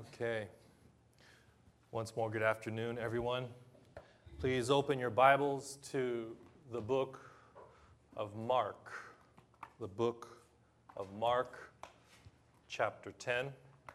Okay. Once more, good afternoon, everyone. Please open your Bibles to the book of Mark. The book of Mark, chapter 10.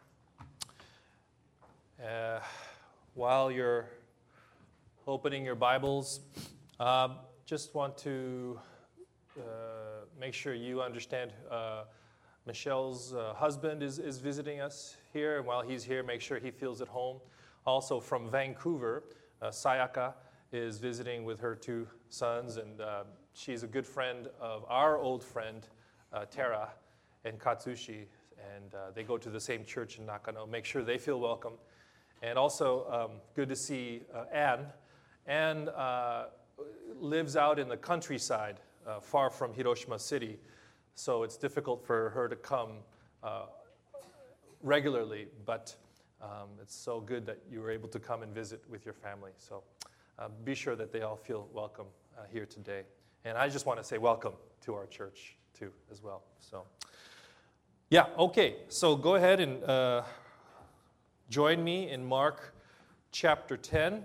While you're opening your Bibles, just want to make sure you understand Michelle's husband is visiting us here, and while he's here, make sure he feels at home. Also from Vancouver, Sayaka is visiting with her two sons, and she's a good friend of our old friend, Tara and Katsushi, and they go to the same church in Nakano. Make sure they feel welcome. And also, good to see Anne. Anne lives out in the countryside, far from Hiroshima City, so it's difficult for her to come regularly, but it's so good that you were able to come and visit with your family. So be sure that they all feel welcome here today. And I just want to say welcome to our church, too, as well. So, yeah, okay. So go ahead and join me in Mark chapter 10.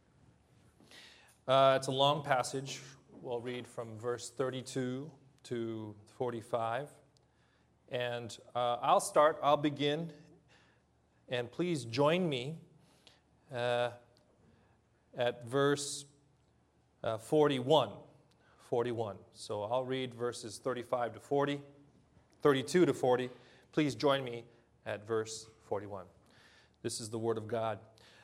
It's a long passage. We'll read from verse 32 to 45. And I'll begin, and please join me at verse 41. So I'll read verses 35 to 40, 32 to 40. Please join me at verse 41. This is the word of God.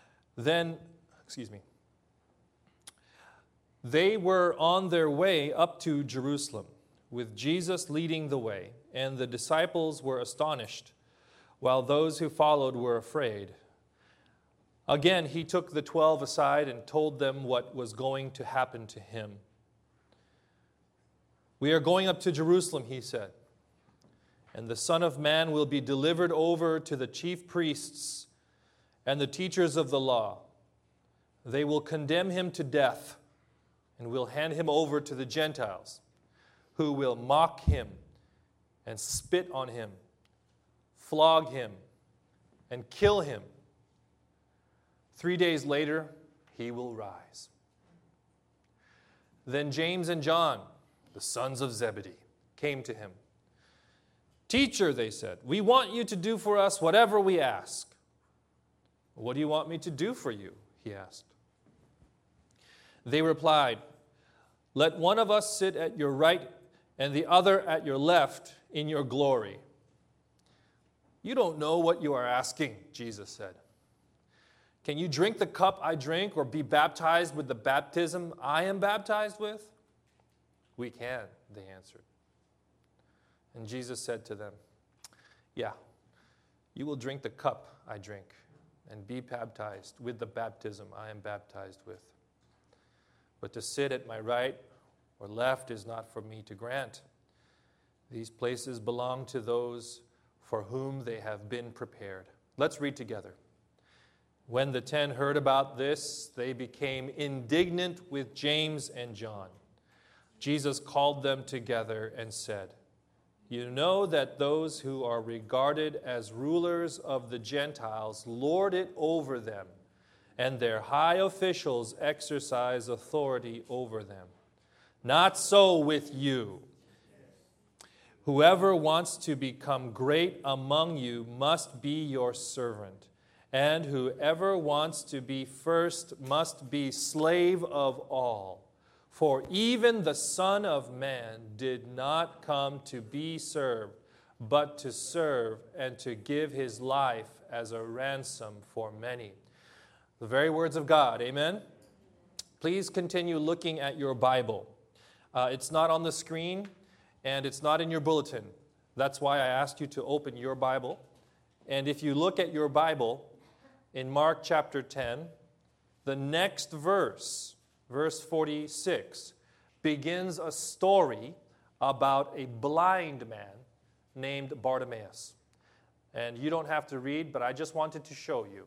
They were on their way up to Jerusalem, with Jesus leading the way, and the disciples were astonished, while those who followed were afraid. Again, he took the 12 aside and told them what was going to happen to him. "We are going up to Jerusalem," he said, "and the Son of Man will be delivered over to the chief priests and the teachers of the law. They will condemn him to death and will hand him over to the Gentiles, who will mock him and spit on him, flog him, and kill him. 3 days later, he will rise." Then James and John, the sons of Zebedee, came to him. "Teacher," they said, "we want you to do for us whatever we ask." "What do you want me to do for you?" he asked. They replied, "Let one of us sit at your right and the other at your left in your glory." "You don't know what you are asking," Jesus said. "Can you drink the cup I drink or be baptized with the baptism I am baptized with?" "We can," they answered. And Jesus said to them, "Yeah, you will drink the cup I drink and be baptized with the baptism I am baptized with. But to sit at my right or left is not for me to grant. These places belong to those for whom they have been prepared." Let's read together. When the 10 heard about this, they became indignant with James and John. Jesus called them together and said, "You know that those who are regarded as rulers of the Gentiles lord it over them, and their high officials exercise authority over them. Not so with you. Whoever wants to become great among you must be your servant, and whoever wants to be first must be slave of all. For even the Son of Man did not come to be served, but to serve and to give his life as a ransom for many." The very words of God, amen? Please continue looking at your Bible. It's not on the screen, and it's not in your bulletin. That's why I asked you to open your Bible. And if you look at your Bible, in Mark chapter 10, the next verse, verse 46, begins a story about a blind man named Bartimaeus. And you don't have to read, but I just wanted to show you.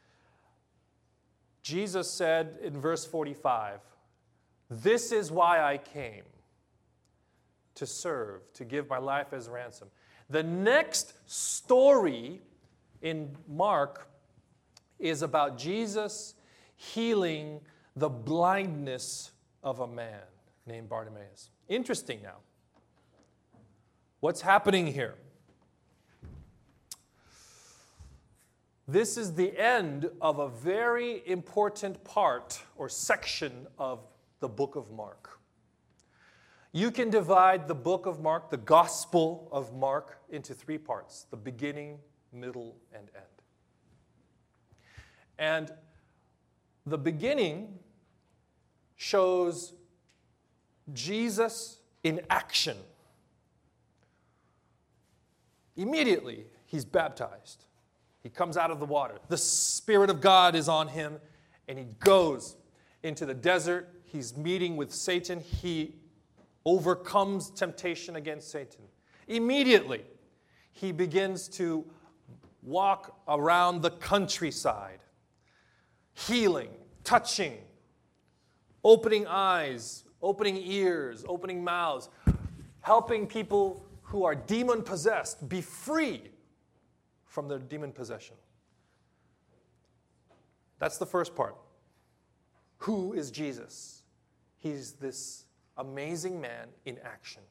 Jesus said in verse 45, "This is why I came, to serve, to give my life as ransom." The next story in Mark is about Jesus healing the blindness of a man named Bartimaeus. Interesting now. What's happening here? This is the end of a very important part or section of the book of Mark. You can divide the book of Mark, the Gospel of Mark, into three parts: the beginning, middle, and end. And the beginning shows Jesus in action. Immediately, he's baptized. He comes out of the water. The Spirit of God is on him, and he goes into the desert. He's meeting with Satan. He overcomes temptation against Satan. Immediately, he begins to walk around the countryside, healing, touching, opening eyes, opening ears, opening mouths, helping people who are demon-possessed be free from their demon possession. That's the first part. Who is Jesus? He's this amazing man in action.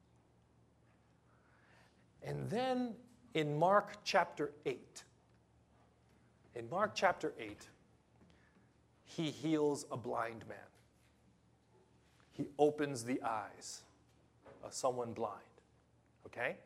And then in Mark chapter 8, he heals a blind man. He opens the eyes of someone blind. Okay?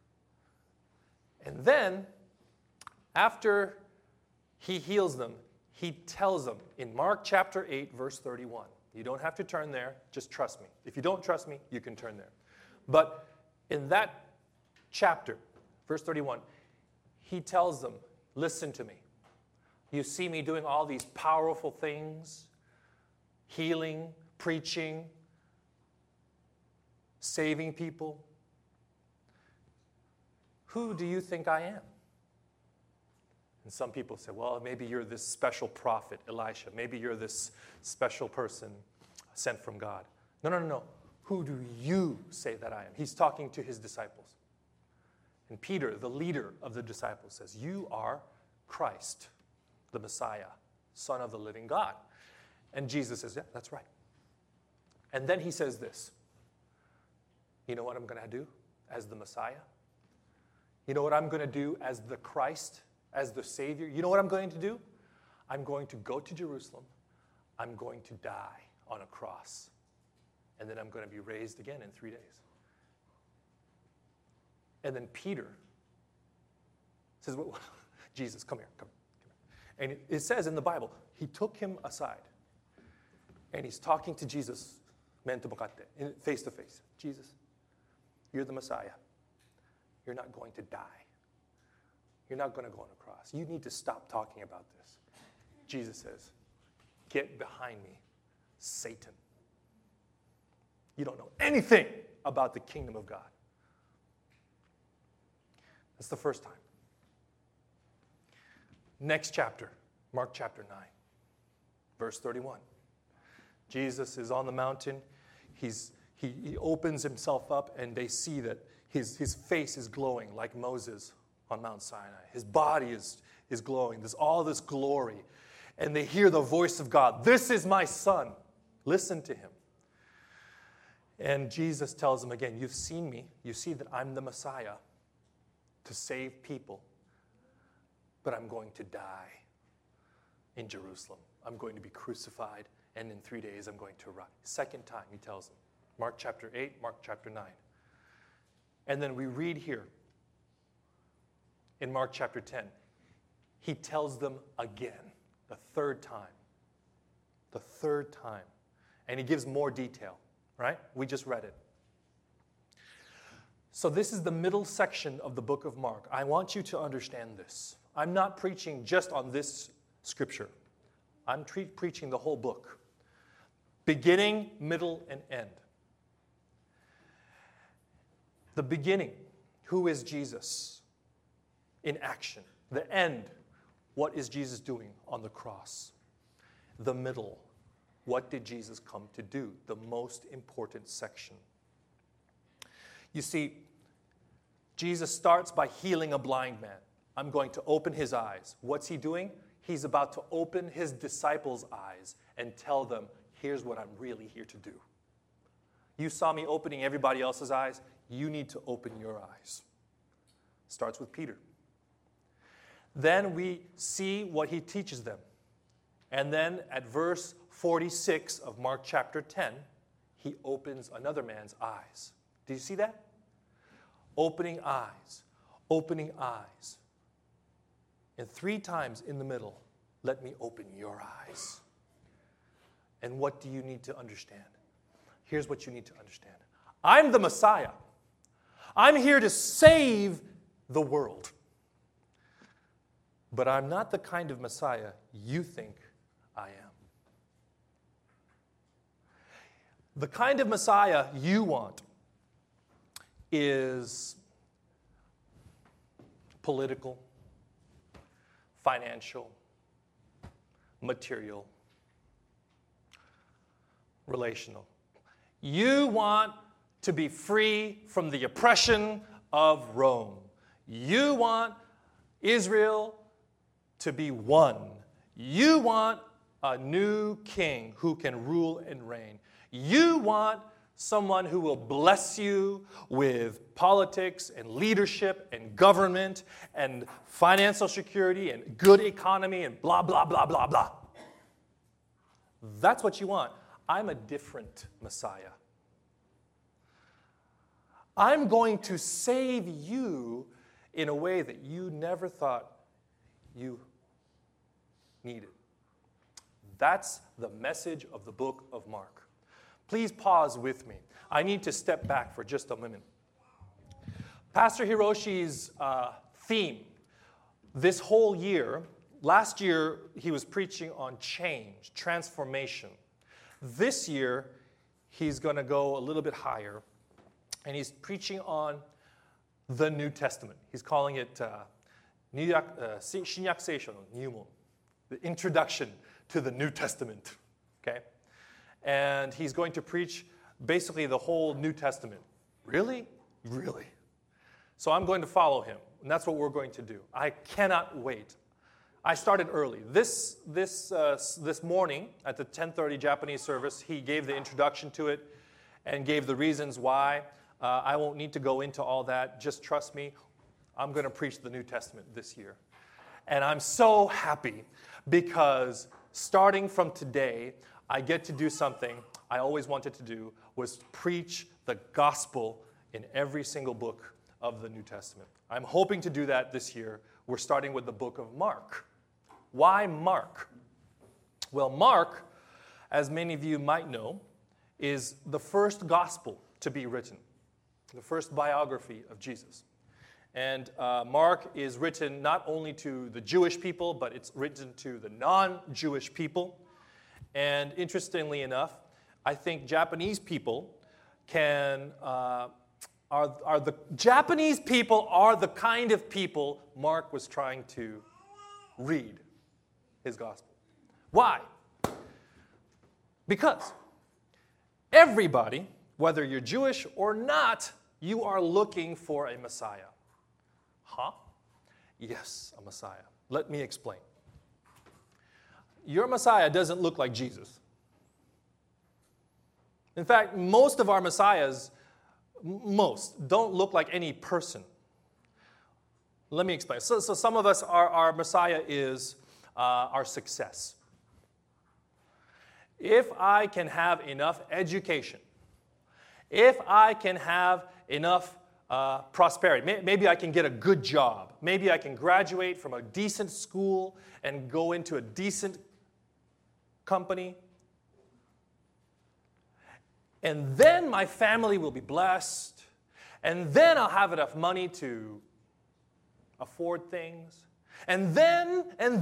And then, after he heals them, he tells them in Mark chapter 8, verse 31. You don't have to turn there, just trust me. If you don't trust me, you can turn there. But in that chapter, verse 31, he tells them, listen to me. You see me doing all these powerful things, healing, preaching, saving people. Who do you think I am? And some people say, well, maybe you're this special prophet, Elisha. Maybe you're this special person sent from God. No. Who do you say that I am? He's talking to his disciples. And Peter, the leader of the disciples, says, you are Christ, the Messiah, Son of the living God. And Jesus says, yeah, that's right. And then he says this. You know what I'm going to do as the Messiah? You know what I'm going to do as the Christ, as the Savior? You know what I'm going to do? I'm going to go to Jerusalem. I'm going to die on a cross. And then I'm going to be raised again in 3 days. And then Peter says, well, Jesus, come here. And it says in the Bible, he took him aside. And he's talking to Jesus, men to bokatte, face to face. Jesus, you're the Messiah. You're not going to die. You're not going to go on a cross. You need to stop talking about this. Jesus says, get behind me, Satan. You don't know anything about the kingdom of God. That's the first time. Next chapter, Mark chapter 9, verse 31. Jesus is on the mountain. He opens himself up, and they see that his face is glowing like Moses on Mount Sinai. His body is glowing. There's all this glory. And they hear the voice of God. This is my son. Listen to him. And Jesus tells them again, you've seen me. You see that I'm the Messiah to save people. But I'm going to die in Jerusalem. I'm going to be crucified. And in 3 days, I'm going to rise. Second time, he tells them. Mark chapter 8, Mark chapter 9. And then we read here in Mark chapter 10, he tells them again, the third time. The third time. And he gives more detail, right? We just read it. So this is the middle section of the book of Mark. I want you to understand this. I'm not preaching just on this scripture. I'm preaching the whole book. Beginning, middle, and end. The beginning, who is Jesus in action? The end, what is Jesus doing on the cross? The middle, what did Jesus come to do? The most important section. You see, Jesus starts by healing a blind man. I'm going to open his eyes. What's he doing? He's about to open his disciples' eyes and tell them, here's what I'm really here to do. You saw me opening everybody else's eyes. You need to open your eyes. Starts with Peter. Then we see what he teaches them. And then at verse 46 of Mark chapter 10, he opens another man's eyes. Do you see that? Opening eyes, opening eyes. And 3 times in the middle, let me open your eyes. And what do you need to understand? Here's what you need to understand. I'm the Messiah. I'm here to save the world. But I'm not the kind of Messiah you think I am. The kind of Messiah you want is political, financial, material, relational. You want to be free from the oppression of Rome. You want Israel to be one. You want a new king who can rule and reign. You want someone who will bless you with politics and leadership and government and financial security and good economy and blah, blah, blah, blah, blah. That's what you want. I'm a different Messiah. I'm going to save you in a way that you never thought you needed. That's the message of the book of Mark. Please pause with me. I need to step back for just a minute. Pastor Hiroshi's theme this whole year, last year he was preaching on change, transformation. This year he's going to go a little bit higher, and he's preaching on the New Testament. He's calling it Shinyak Seisho no Nyumon, the introduction to the New Testament. Okay? And he's going to preach basically the whole New Testament. Really? Really? So I'm going to follow him, and that's what we're going to do. I cannot wait. I started early. This morning at the 10:30 Japanese service, he gave the introduction to it and gave the reasons why. I won't need to go into all that. Just trust me. I'm going to preach the New Testament this year. And I'm so happy because starting from today, I get to do something I always wanted to do, was preach the gospel in every single book of the New Testament. I'm hoping to do that this year. We're starting with the book of Mark. Why Mark? Well, Mark, as many of you might know, is the first gospel to be written, the first biography of Jesus. And Mark is written not only to the Jewish people, but it's written to the non-Jewish people. And interestingly enough, I think Japanese people are the kind of people Mark was trying to read his gospel. Why? Because everybody, whether you're Jewish or not, you are looking for a Messiah. Huh? Yes, a Messiah. Let me explain. Your Messiah doesn't look like Jesus. In fact, most of our Messiahs, don't look like any person. Let me explain. So some of us, our Messiah is our success. If I can have enough education, if I can have enough prosperity, maybe I can get a good job, maybe I can graduate from a decent school and go into a decent company, and then my family will be blessed, and then I'll have enough money to afford things, and then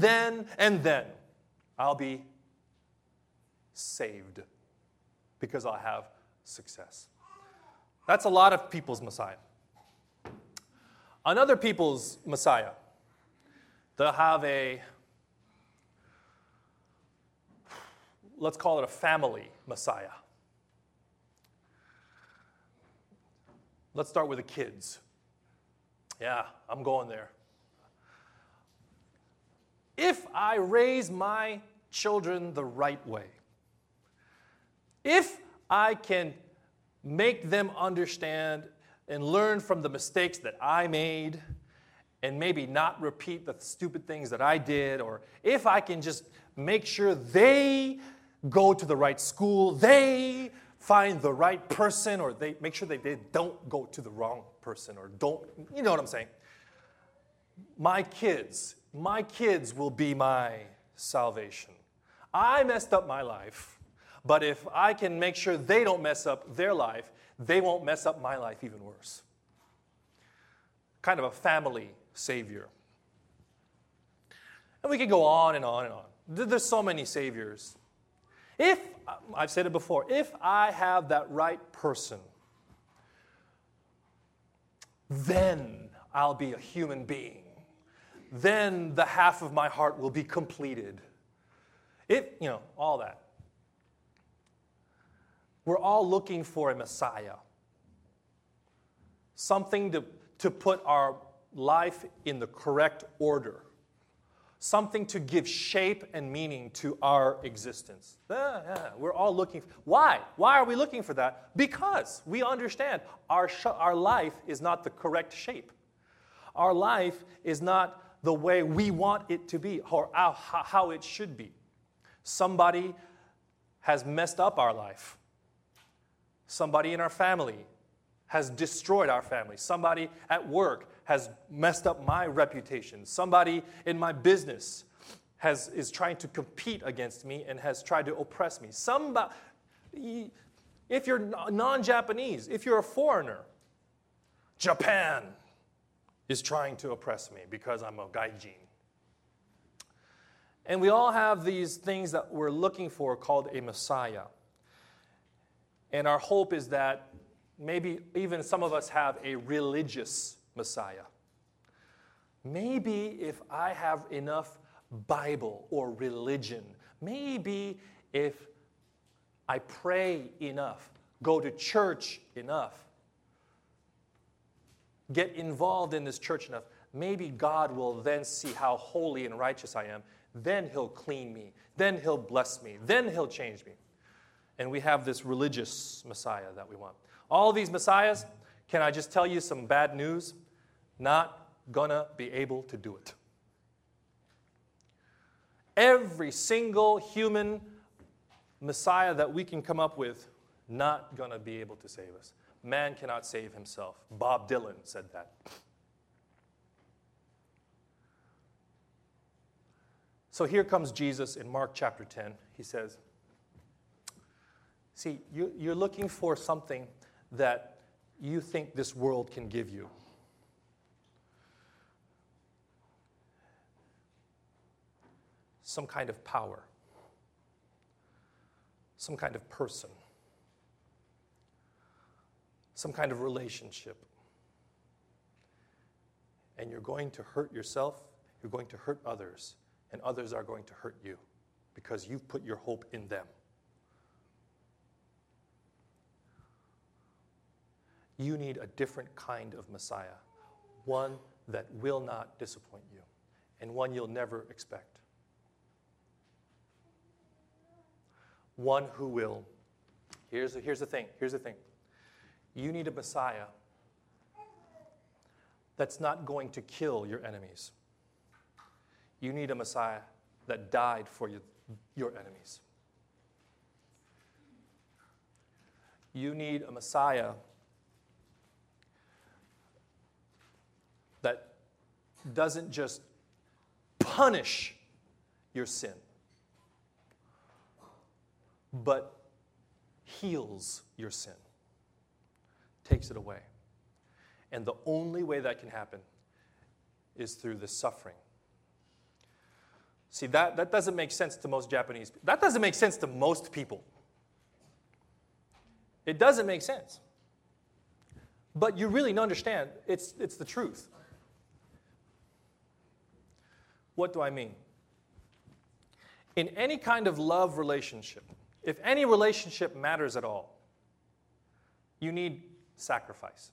I'll be saved because I'll have success. That's a lot of people's Messiah. Another people's Messiah, they'll have let's call it a family Messiah. Let's start with the kids. Yeah, I'm going there. if I raise my children the right way, if I can make them understand and learn from the mistakes that I made and maybe not repeat the stupid things that I did, or if I can just make sure they go to the right school, they find the right person, or they make sure that they don't go to the wrong person, or don't, you know what I'm saying? My kids will be my salvation. I messed up my life, but if I can make sure they don't mess up their life, they won't mess up my life even worse. Kind of a family savior. And we could go on and on and on. There's so many saviors. If, I've said it before, if I have that right person, then I'll be a human being. Then the half of my heart will be completed. All that. We're all looking for a Messiah. Something to put our life in the correct order. Something to give shape and meaning to our existence. We're all looking. Why? Why are we looking for that? Because we understand our life is not the correct shape. Our life is not the way we want it to be or how it should be. Somebody has messed up our life. Somebody in our family has destroyed our family. Somebody at work has messed up my reputation. Somebody in my business is trying to compete against me and has tried to oppress me. If you're non-Japanese, if you're a foreigner, Japan is trying to oppress me because I'm a gaijin. And we all have these things that we're looking for called a Messiah. And our hope is that maybe even some of us have a religious Messiah. Maybe if I have enough Bible or religion, maybe if I pray enough, go to church enough, get involved in this church enough, maybe God will then see how holy and righteous I am. Then He'll clean me. Then He'll bless me. Then He'll change me. And we have this religious Messiah that we want. All these Messiahs, can I just tell you some bad news? Not gonna be able to do it. Every single human Messiah that we can come up with, not gonna be able to save us. Man cannot save himself. Bob Dylan said that. So here comes Jesus in Mark chapter 10. He says, see, you're looking for something that you think this world can give you. Some kind of power. Some kind of person. Some kind of relationship. And you're going to hurt yourself, you're going to hurt others, and others are going to hurt you because you've put your hope in them. You need a different kind of Messiah, one that will not disappoint you, and one you'll never expect. One who will. Here's the thing. You need a Messiah that's not going to kill your enemies. You need a Messiah that died for your enemies. You need a Messiah that doesn't just punish your sin, but heals your sin, takes it away. And the only way that can happen is through the suffering. See, that doesn't make sense to most Japanese people. That doesn't make sense to most people. It doesn't make sense. But you really understand, it's the truth. What do I mean? In any kind of love relationship, if any relationship matters at all, you need sacrifice.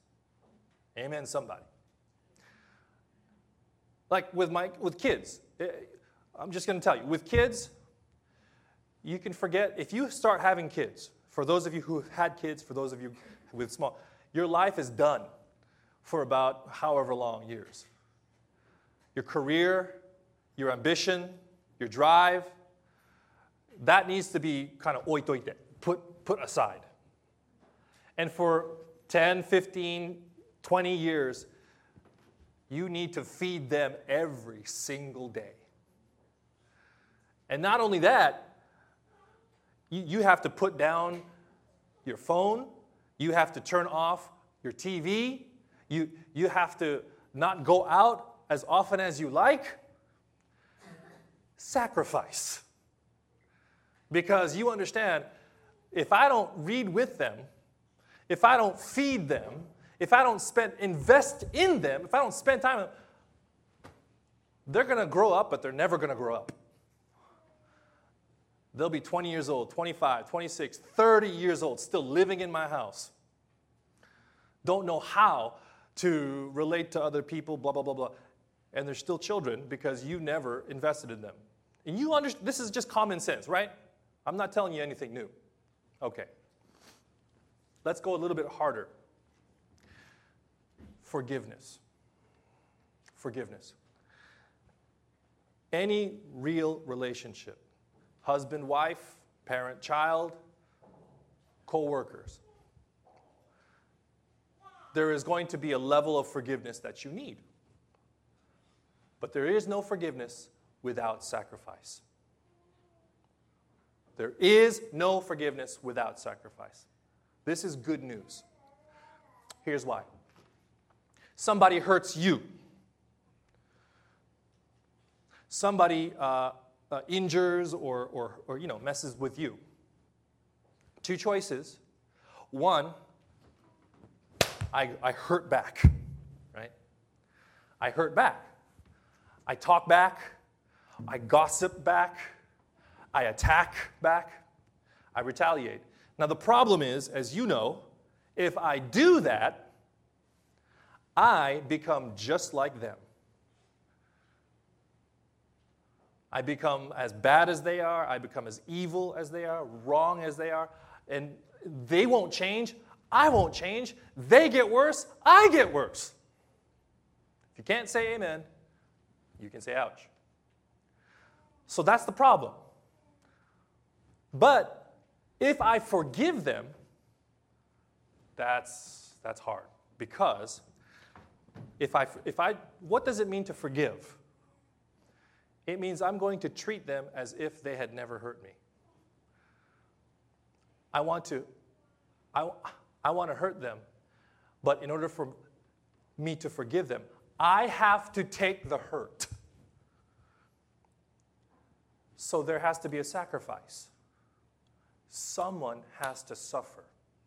Amen, somebody. Like with kids, I'm just going to tell you, with kids, you can forget. If you start having kids, for those of you who have had kids, for those of you with small, your life is done for about however long years. Your career, your ambition, your drive, that needs to be kind of oitoite, put aside. And for 10, 15, 20 years, you need to feed them every single day. And not only that, you have to put down your phone, you have to turn off your TV, you have to not go out as often as you like. Sacrifice. Because you understand, if I don't read with them, if I don't feed them, if I don't invest in them, if I don't spend time with them, they're going to grow up, but they're never going to grow up. They'll be 20 years old, 25, 26, 30 years old, still living in my house. Don't know how to relate to other people, blah, blah, blah, blah. And they're still children because you never invested in them. And this is just common sense, right? I'm not telling you anything new. Okay. Let's go a little bit harder. Forgiveness. Forgiveness. Any real relationship, husband, wife, parent, child, co-workers, there is going to be a level of forgiveness that you need. But there is no forgiveness without sacrifice. There is no forgiveness without sacrifice. This is good news. Here's why. Somebody hurts you. Somebody injures or messes with you. Two choices. One, I hurt back, right? I hurt back. I talk back. I gossip back. I attack back. I retaliate. Now the problem is, as you know, if I do that, I become just like them. I become as bad as they are. I become as evil as they are, wrong as they are. And they won't change. I won't change. They get worse. I get worse. If you can't say amen, you can say ouch. So that's the problem. But if I forgive them, that's hard. Because what does it mean to forgive? It means I'm going to treat them as if they had never hurt me. I want to hurt them, but in order for me to forgive them, I have to take the hurt. So there has to be a sacrifice. Someone has to suffer.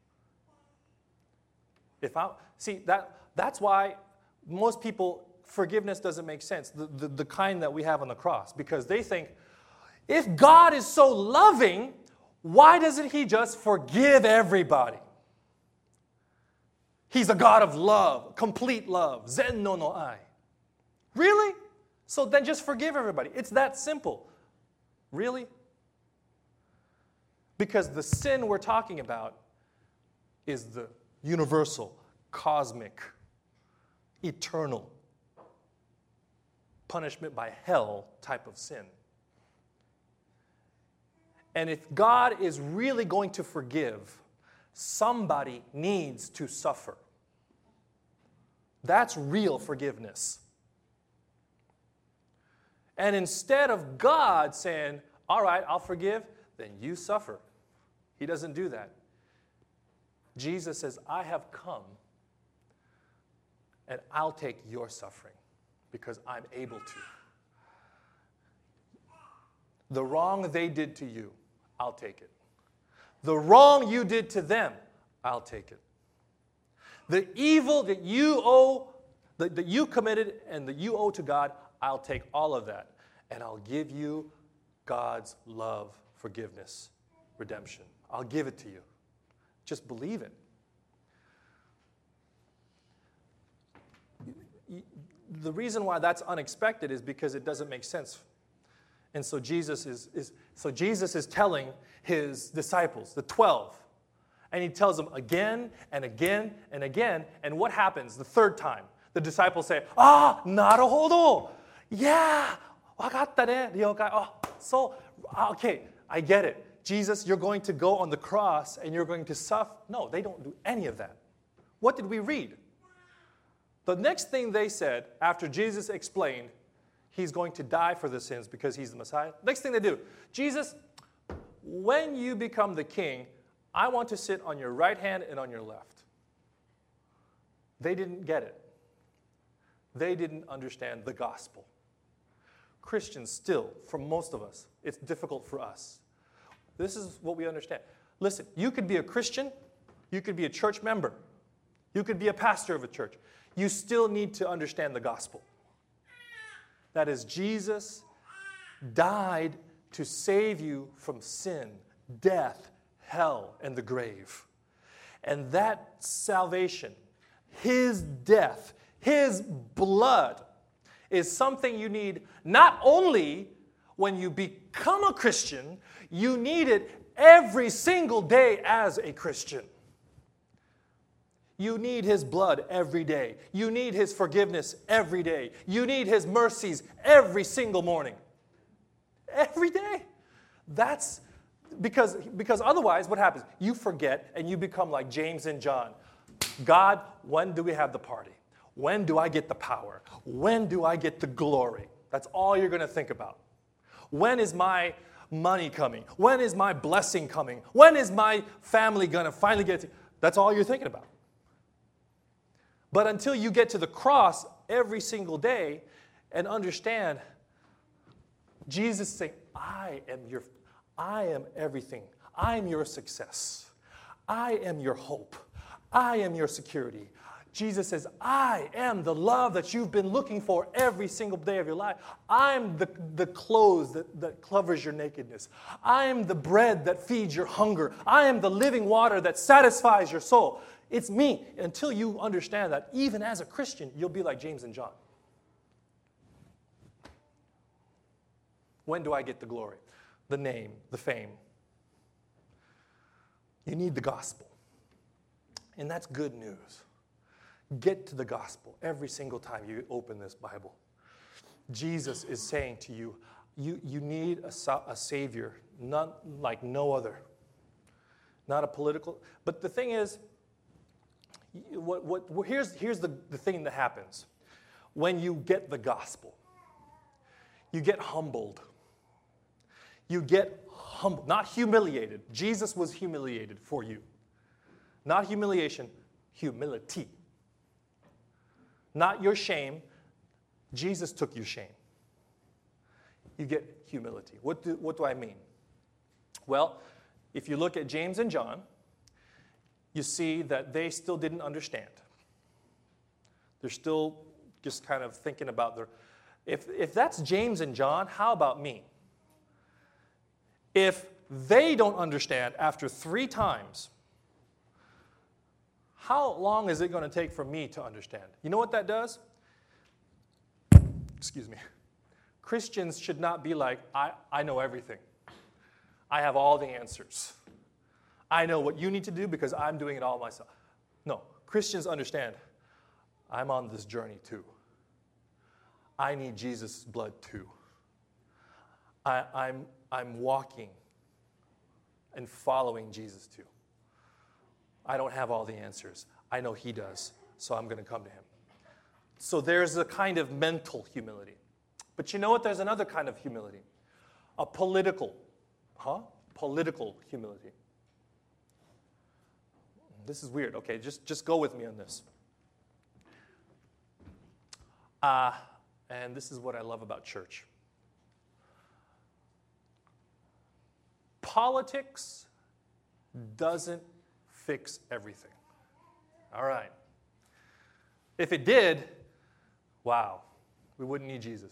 That's why most people, forgiveness doesn't make sense, the kind that we have on the cross, because they think, if God is so loving, why doesn't he just forgive everybody? He's a God of love, complete love, zen no ai. Really? So then just forgive everybody. It's that simple. Really? Because the sin we're talking about is the universal, cosmic, eternal punishment by hell type of sin. And if God is really going to forgive, somebody needs to suffer. That's real forgiveness. And instead of God saying, all right, I'll forgive, then you suffer. He doesn't do that. Jesus says, I have come and I'll take your suffering because I'm able to. The wrong they did to you, I'll take it. The wrong you did to them, I'll take it. The evil that you committed and that you owe to God, I'll take all of that. And I'll give you God's love, forgiveness, redemption. I'll give it to you. Just believe it. The reason why that's unexpected is because it doesn't make sense. And so Jesus is telling his disciples, the 12, and he tells them again and again and again. And what happens the third time? The disciples say, naruhodo. Yeah, wakatta ne, ryokai. Oh, so, okay, I get it. Jesus, you're going to go on the cross and you're going to suffer. No, they don't do any of that. What did we read? The next thing they said after Jesus explained he's going to die for the sins because he's the Messiah, next thing they do, Jesus, when you become the king, I want to sit on your right hand and on your left. They didn't get it. They didn't understand the gospel. Christians still, for most of us, it's difficult for us. This is what we understand. Listen, you could be a Christian, you could be a church member, you could be a pastor of a church. You still need to understand the gospel. That is, Jesus died to save you from sin, death, hell, and the grave. And that salvation, his death, his blood, is something you need not only when you become a Christian, you need it every single day as a Christian. You need his blood every day. You need his forgiveness every day. You need his mercies every single morning. Every day. That's because otherwise what happens? You forget and you become like James and John. God, when do we have the party? When do I get the power? When do I get the glory? That's all you're going to think about. When is my money coming? When is my blessing coming? When is my family going to finally get to? That's all you're thinking about. But until you get to the cross every single day and understand, Jesus saying, I am everything. I am your success. I am your hope. I am your security. Jesus says, I am the love that you've been looking for every single day of your life. I'm the clothes that covers your nakedness. I am the bread that feeds your hunger. I am the living water that satisfies your soul. It's me. Until you understand that, even as a Christian, you'll be like James and John. When do I get the glory, the name, the fame? You need the gospel. And that's good news. Get to the gospel every single time you open this Bible. Jesus is saying to you, you need a Savior, not like no other. Not a political, but the thing is, here's the thing that happens. When you get the gospel, you get humbled. You get humbled, not humiliated. Jesus was humiliated for you. Not humiliation, humility. Not your shame. Jesus took your shame. You get humility. What do I mean? Well, if you look at James and John, you see that they still didn't understand. They're still just kind of thinking about their... If that's James and John, how about me? If they don't understand after 3 times, how long is it going to take for me to understand? You know what that does? Excuse me. Christians should not be like, I know everything. I have all the answers. I know what you need to do because I'm doing it all myself. No, Christians understand, I'm on this journey too. I need Jesus' blood too. I'm walking and following Jesus too. I don't have all the answers. I know he does, so I'm going to come to him. So there's a kind of mental humility. But you know what? There's another kind of humility. A political humility. This is weird. Okay, just go with me on this. And this is what I love about church. Politics doesn't fix everything. All right. If it did, wow, we wouldn't need Jesus.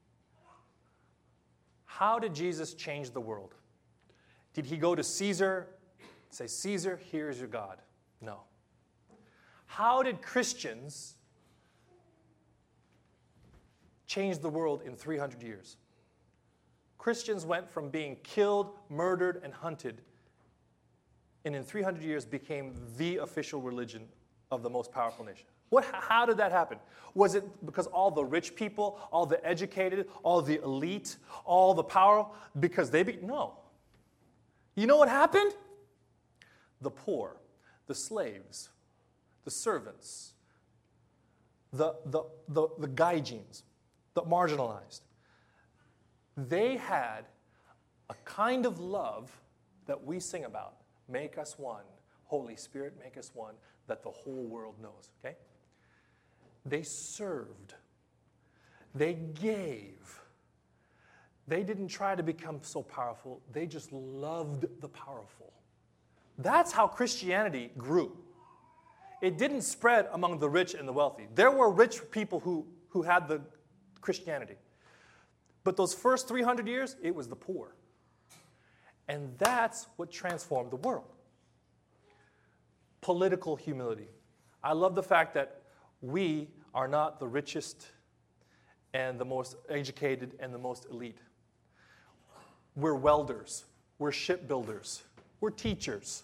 How did Jesus change the world? Did he go to Caesar, say, Caesar, here's your God? No. How did Christians change the world in 300 years? Christians went from being killed, murdered, and hunted, and in 300 years became the official religion of the most powerful nation. How did that happen? Was it because all the rich people, all the educated, all the elite, all the power, because no. You know what happened? The poor, the slaves, the servants, the gaijins, the marginalized, they had a kind of love that we sing about. Make us one. Holy Spirit, make us one, that the whole world knows, okay? They served. They gave. They didn't try to become so powerful. They just loved the powerful. That's how Christianity grew. It didn't spread among the rich and the wealthy. There were rich people who had the Christianity. But those first 300 years, it was the poor. And that's what transformed the world. Political humility. I love the fact that we are not the richest and the most educated and the most elite. We're welders. We're shipbuilders. We're teachers.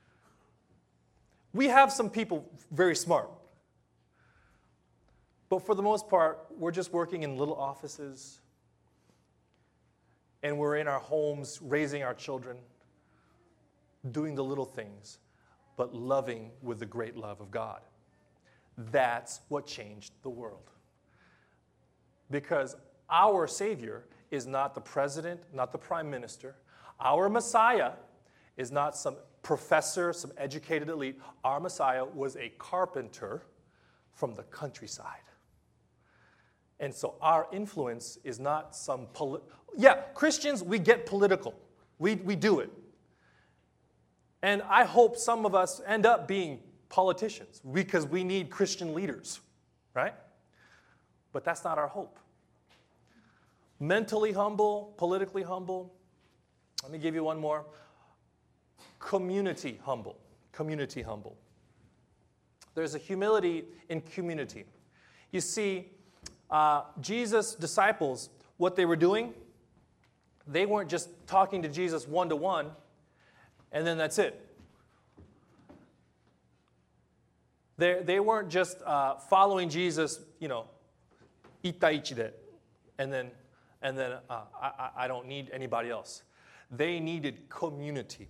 We have some people very smart. But for the most part, we're just working in little offices. And we're in our homes raising our children, doing the little things, but loving with the great love of God. That's what changed the world. Because our Savior is not the president, not the prime minister. Our Messiah is not some professor, some educated elite. Our Messiah was a carpenter from the countryside. And so our influence is not some Christians, we get political. We do it. And I hope some of us end up being politicians because we need Christian leaders, right? But that's not our hope. Mentally humble, politically humble. Let me give you one more. Community humble. Community humble. There's a humility in community. You see, Jesus' disciples, what they were doing, they weren't just talking to Jesus one-to-one, and then that's it. They weren't just following Jesus, itaichi de, and then I don't need anybody else. They needed community.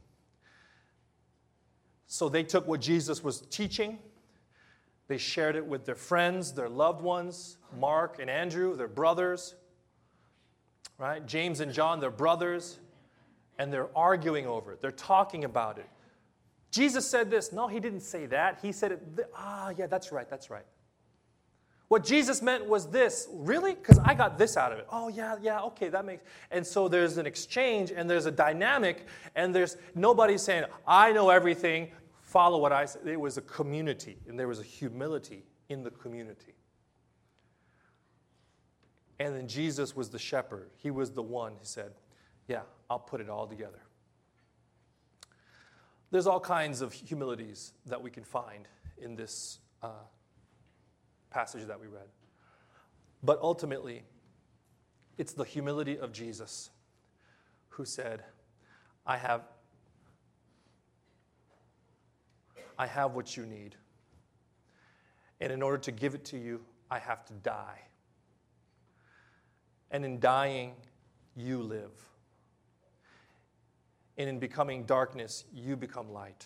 So they took what Jesus was teaching, they shared it with their friends, their loved ones, Mark and Andrew, their brothers, right? James and John, their brothers, and they're arguing over it. They're talking about it. Jesus said this. No, he didn't say that. He said it. Yeah, that's right. What Jesus meant was this. Really? Because I got this out of it. Oh, yeah, okay, that makes... And so there's an exchange, and there's a dynamic, and there's nobody saying, I know everything, follow what I say. It was a community, and there was a humility in the community. And then Jesus was the shepherd. He was the one who said, yeah, I'll put it all together. There's all kinds of humilities that we can find in this passage that we read. But ultimately, it's the humility of Jesus who said, I have what you need. And in order to give it to you, I have to die. And in dying, you live. And in becoming darkness, you become light.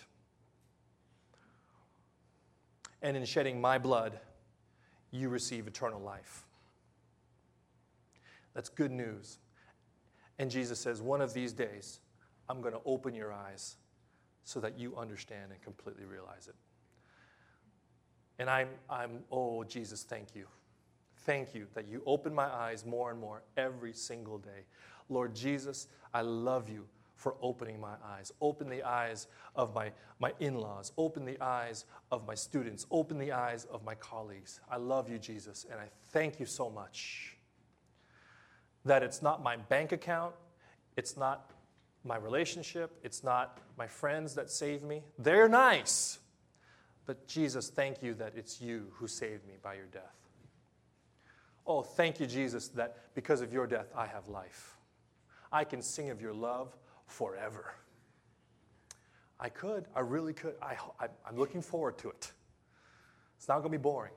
And in shedding my blood, you receive eternal life. That's good news. And Jesus says, one of these days, I'm going to open your eyes so that you understand and completely realize it. And oh, Jesus, thank you. Thank you that you open my eyes more and more every single day. Lord Jesus, I love you for opening my eyes. Open the eyes of my in-laws. Open the eyes of my students. Open the eyes of my colleagues. I love you, Jesus, and I thank you so much that it's not my bank account, it's not my relationship, it's not my friends that save me. They're nice. But Jesus, thank you that it's you who saved me by your death. Oh, thank you, Jesus, that because of your death, I have life. I can sing of your love forever. I could. I really could. I'm looking forward to it. It's not going to be boring.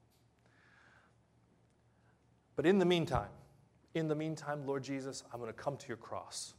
But in the meantime, Lord Jesus, I'm going to come to your cross.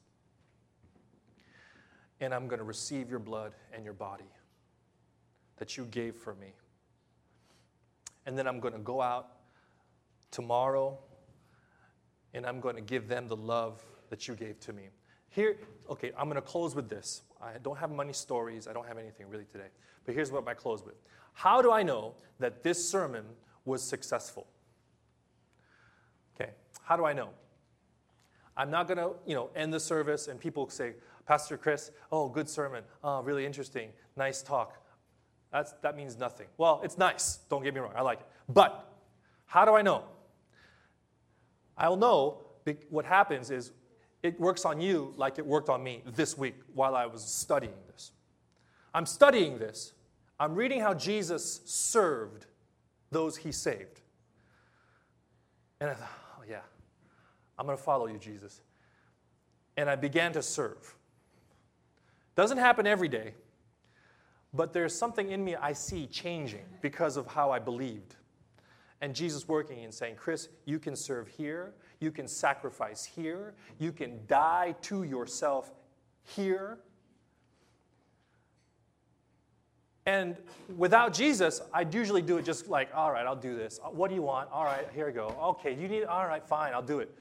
And I'm going to receive your blood and your body that you gave for me. And then I'm going to go out tomorrow and I'm going to give them the love that you gave to me. I'm going to close with this. I don't have many stories. I don't have anything really today. But here's what I close with. How do I know that this sermon was successful? Okay, how do I know? I'm not going to, end the service and people say, Pastor Chris, oh, good sermon. Oh, really interesting. Nice talk. That means nothing. Well, it's nice. Don't get me wrong. I like it. But how do I know? I'll know what happens is it works on you like it worked on me this week while I was studying this. I'm studying this. I'm reading how Jesus served those he saved. And I thought, oh, yeah, I'm going to follow you, Jesus. And I began to serve. Doesn't happen every day, but there's something in me I see changing because of how I believed. And Jesus working and saying, Chris, you can serve here, you can sacrifice here, you can die to yourself here. And without Jesus, I'd usually do it just like, all right, I'll do this. What do you want? All right, here we go. Okay, you need it? All right, fine, I'll do it.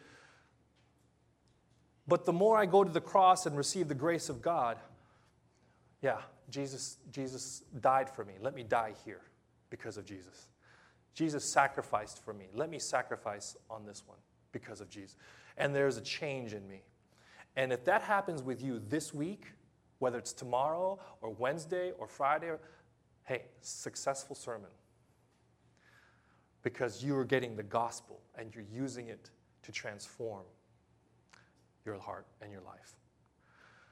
But the more I go to the cross and receive the grace of God, yeah, Jesus died for me. Let me die here because of Jesus. Jesus sacrificed for me. Let me sacrifice on this one because of Jesus. And there's a change in me. And if that happens with you this week, whether it's tomorrow or Wednesday or Friday, hey, successful sermon. Because you are getting the gospel and you're using it to transform your heart and your life.